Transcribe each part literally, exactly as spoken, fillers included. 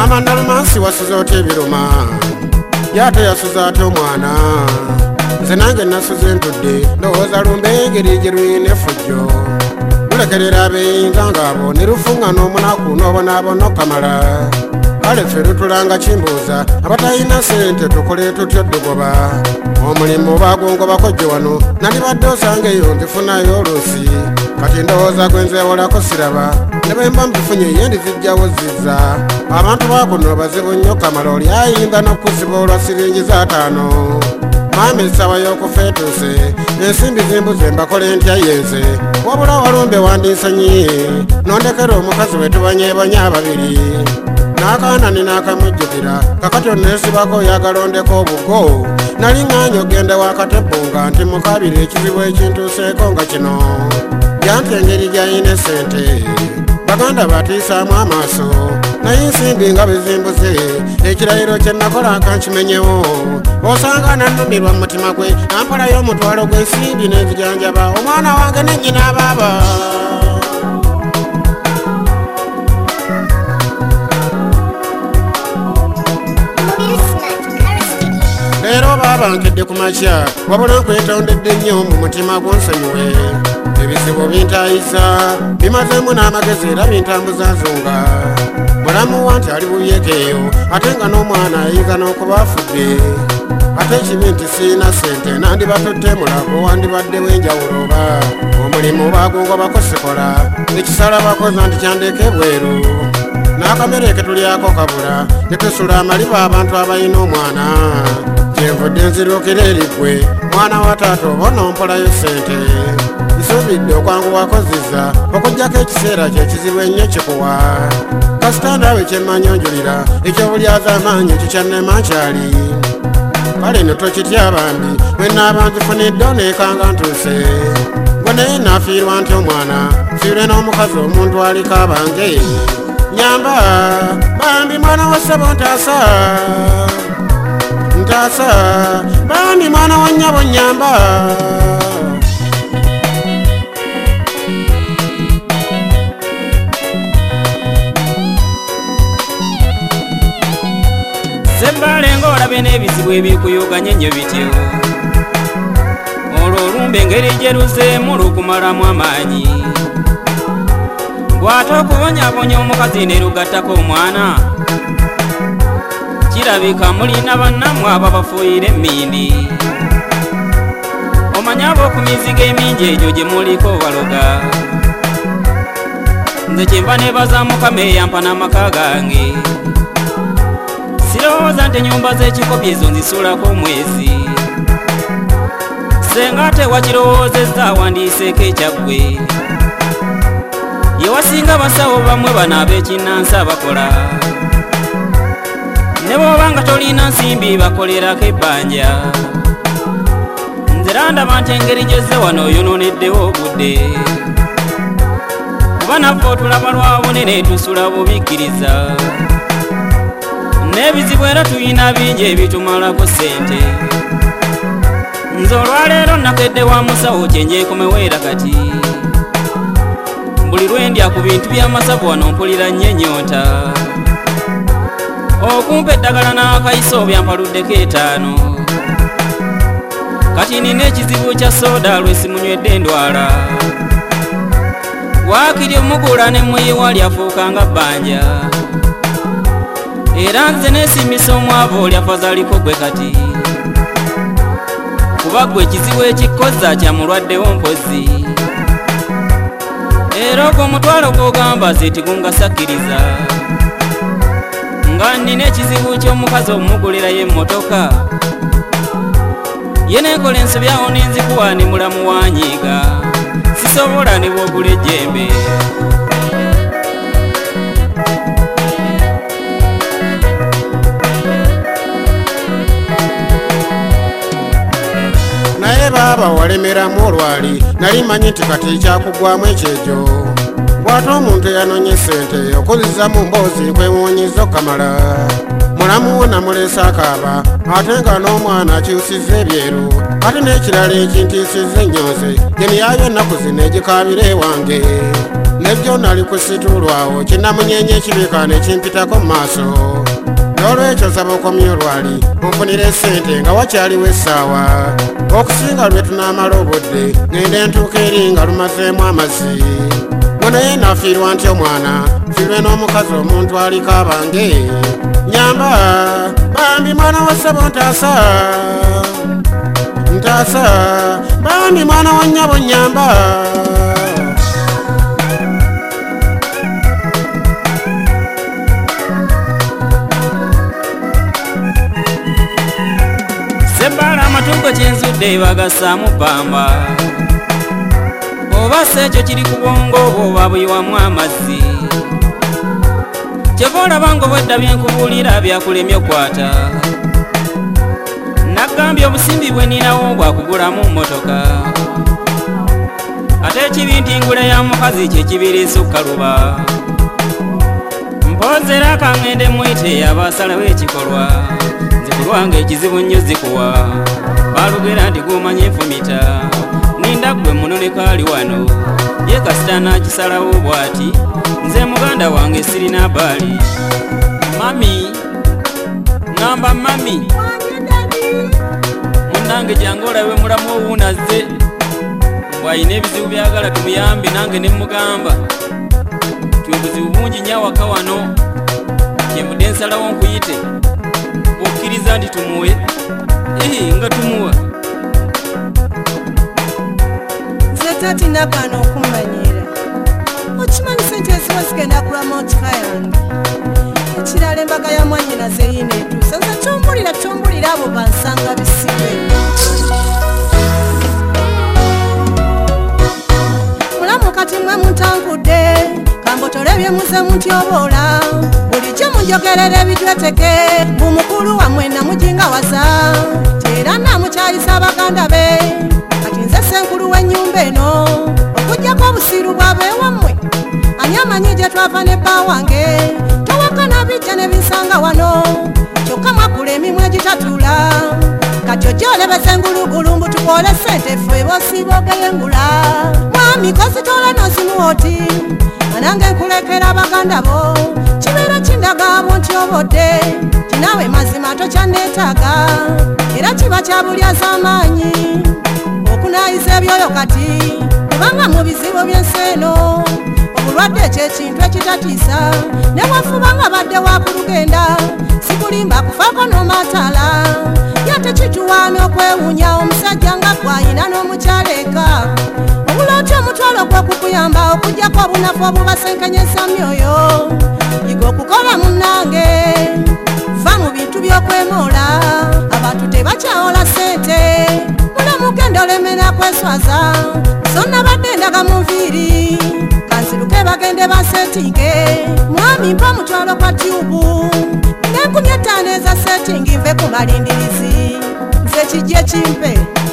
mama nalumansi wasuza otya ebiruma yate yasuza ate omwana nze nange nasuze ntudde ndowooza lumbe engeri gye luyina effujjo lulekerera abeyinza ng'abo ne lufunga n'omunaku n'obonaabona okamala kale ffe lutulanga kimbuuza abatalina sente tukole tutyo ddugoba omulimu bagungo kojjo wano nandibadde osanga eyo nzifunayo oluusi kati ndowooza gwe nzeewolako siraba ne bwe mba mbifunye ye ndizijjawo zizza abantu bakuno bazibu nnyo kamala oli ayinza n'okusiba olwa siringi z'ataano mama ensaba y'okufa etuuse ensimbi zimbuze mbakole ntya yenze wabula walumbe wandinsonyi nondekera omukazi we tubanyeebanya ababiri n'akaanani n'akamujjukira kakati onneesibako yagalondeko obugo nali ŋŋaanyi ogende wakatebbunga nti mukabiri ekizibu ekintuuseeko nga kino yanti engeri gy'ayina esente baganda batiisaamu amaaso naye ensimbi nga bezimbuze ekirayiro kye nakola kankimenyewo osanga nannumirwa mu mutima gwe ampalayo omutwalo gw'ensimbi n'ezijanjaba omwana wange ne nnyina abaaba leero baaba nkedde ku makya wabula nkwetondedde nnyo mu mutima gw'onsonyiwe ebizibu bintayiza bimazeemu n'amagezi era bintambuza nsonga mulamu wa nti ali buyeekeeyo ate nga n'omwana ayinza n'okuba afudde ate ekibi nti siina sente nandibatutte mulago wandibaddewo enjawulo oba omulimu bagungo bakosikola ekisala bakoza nti kyandeke bweru n'akamere ke tulyako kabula ne tusula amaliba abantu abalina omwana kyenvudde nzirukira erigwe mwana wa taata oba onompolayo sente nsuubidde okwangu wakozizza okuggyako ekiseera kyekizibu ennyo kikuwa kasita ndaawe kyemmanyi onjulira ekyobulyaza amaanyi ekyo kyannema nkyali kale no tokitya bambi bwe naaba nzifunidde oneekanga ntuuse gwe naye naafiirwa nti omwana fiirwe n'omukazi omuntu aliko abange nyamba bambi mwana wa ssebo ntaasa ntaasa bambi mwana wa nnyabo nyamba sembale ng'olabe n'ebizibu ebikuyuganya ennyo bityo olwo olumba engeri gye luzeemu lukumalamu amaanyi gwate okubonyabonya omukazi ne lugattako omwana kirabika mulina bannammwe abo bafuuyira emmindi omanye ab'okumiziga emingi egyo gye muliko baloga nze kyenva nebaza mukama eyampa n'amaka gange sirowooza nti ennyumba z'ekikopi ezo nzisulako omwezi senga ate wakirowoozezza wandiiseeko ekyaggwe ye wasinga basawo bamwe bano ab'ekinnansi bakola ne bw'oba nga tolina nsimbi bakolerako ebbanja nze randaba nti engeri gyezze wano oyonooneddewo obudde kuba naffe otulaba lwa bunene tusula bubikkiriza n'ebizibu era tuyina bingi ebitumalako ssente nze olwaleero nakedde wa musawo kyenjeekomewo era kati buli lwendya ku bintu by'amasavu wano mpulira nnyo ennyonta okumpa eddagala n'akayiso byampaluddeko etaano kati nina ekizibu kya soda lwesimunywedde endwala waakiri omugula ne muyiwa lyafuuka nga bbanja era nze neesimisa omwavu lyafazaliko gwe kati kuba gwe ekizibu ekikkoza kya mulwaddewo mpozi era ogwo omutwalo gw'ogamba zeti gungasakkiriza nga nnina ekizibu ky'omukazi omugulirayo emmotoka ye neekola ensobyawo n'enzikuwa ne mulamu wanyiiga sisobola ne bw'ogula ejjembe naye baaba walemeramu olwali nali manyi nti kati kyakugwamu ekyejo bw'ate omuntu eyanonye ssente okuziza mu mboozi kwewuunyiza okamala mulamu wo namuleese akaaba ate nga n'omwana akyusizza ebyeru ate n'ekirala ekintiisizza ennyonze gye niyayo ennaku zino egikaabira ewange nejjo nali kusitulwawo kinamunyenye ekibika nekimpitako mu maaso n'olwekyo saba okomye olwali onfunire sente nga wakyaliwo essaawa okusinga lwe tunaamala obudde ngende ntuuka eri nga lumazeemu amazzi gwe naye nafiirwa ntya omwana fiirwe n'omukazi omuntu aliko abange nyamba bambi mwana wa ssebo ntaasa ntaasa bambi mwana wa nnyabo nyamba sebbala amatugo kyenzudde bagasaamu bbamba oba si ekyo kiri ku bwongo obwo oba buyiwamu amazzi kyeva olaba nga obwedda byenkubuulira byakulemye okwata naggambye obusimbi bwe ninawo bwakugulamu mmotoka ate ekibi nti ngula ya mukazi kyekibiriisa okukaluba mpoozera akaŋŋende mwite abasalawo ekikolwa nzikulwanga ekizibu nnyo zikuwa balugera nti gumanye enfumita ninda gwe munoneka ali wano ye kasita nakisalawo bw'ati nze muganda wange sirina baali mami ngamba mami munange jange olabe mulamu owuunazze bw'ayina ebizibu byagala tumuyambe nange ne mugamba ti obuzibu bungi nnyo awaka wano kyenvudde nsalawo nkuyite okkiriza nti tumuwe ee nga tumuwa nze tati nabana okumanyira okimanyi sente eziba zigenda kulama otika yange ekirala embaga ya mwanyina zeyina etuusa nze tombulira tombulira abo bansanga bisibe mulamu kati mwe muntangudde kambotolebye muze muntyobola bulijjo munjogerera ebitweteke mumukulu wamwe namujingawaza tera namukyalisa baganda be kati nze senkulu w'ennyumba eno okugjako obusiru bwabeewammwe ani amanyi gye twava ne bba wange towakana bijja ne binsanga wano kyokka mwakula emimu egitatula kati ojja olebesa engulugulu mbu tukoole sente ffe boosiibogeye engula mwami kositola nosimu oti anange nkulekera baganda bo kibeera kindaga abo nti obodde kinaawe mazima tokyanneetaaga era kiba kyabulyaza amaanyi okunayiza ebyoyo kati kubanga mu bizibu by'ensi eno obulwadde ekyekintu ekitatiisa ne bwafuba nga badde wakulugenda sikulimba kufaako n'omataala yate kituwaana okwewuunya omusajja nga gwayina n'omukyala eka obulooti omutwalo gw'okukuyamba okugjako obunafu obubasenkenyeza myoyo yiga okukola munnange va mu bintu by'okwemoola abantu tebakyawola sente mulamu genda olemera kweswaza zonna badde endaga mu nviiri kanziruke bagende basetinge mwami mpa mutwalo kwa tyubu nenkumi ettaano eza setingi nve ku malindirizi nze kijje kimpe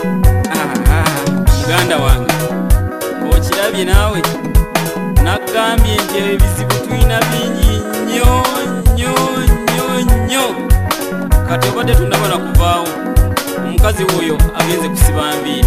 muganda wange okirabye naawe naggambye nti ebizibu tulina bingi nnyo nnyo nnyo nnyo kati obadde tundabona kuvaawo omukazi wuuyo agenze kusiba nviiri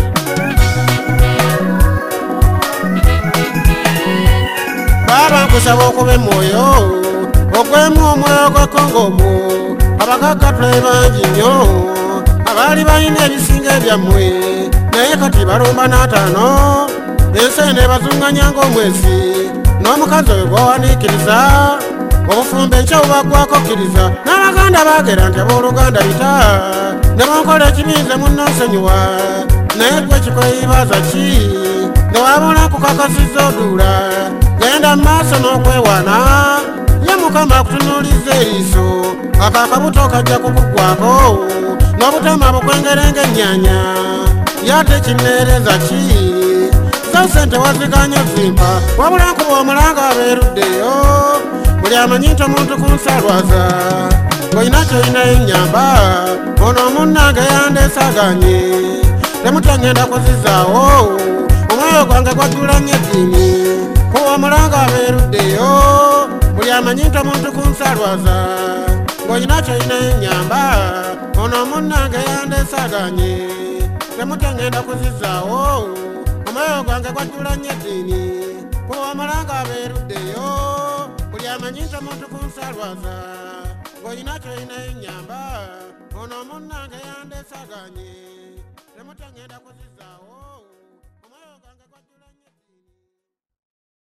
baba nkusaba okuba emwoyo ogwemu omwoyo gwekongomu abakakatule bangi nnyo abaali balina ebisinga ebyammwe naye kati balumba n'ataano ensi nebazunganya ng'omwezi n'omukazi oyo gwawaniikiriza obufumbo enkya bubaggwako kkiriza n'abaganda baagera nti abooluganda bita ne bonkola ekibiize munnonsonyiwa naye gwe kikweyibaza ki ne wabula nkukakasizza oduula genda mu maaso n'okwewaana ye mukama akutunuuliza eriiso ako akabuto kajja kukuggwako n'obutama bukwengerenga ennyaanya yate kinneereza ki zo sente waziganya zimpa wabula nkuba omulanga abeeruddeyo buli amanyi nti omuntu kunsalwaza ng'olina kyolinayo ennyamba ono omunnange yandeesaganye temutangenda kuzizaawo omwoyo gwange gwajula nnyo eddiini kuba omulanga abeeruddeyo buli amanyi nti omuntu kunsalwaza ng'olina kyolinayo ennyamba ono omunnange yandeesaganye temutangenda kuzizaawo omwoyo gwange gwajula nnyo eddiini kuwamalanga aberuddeyo buli amanyi nti omuntu kunsalwaza ng'olina kyolina enyamba ono munnange yandesaganye temutengenda kuzizaawo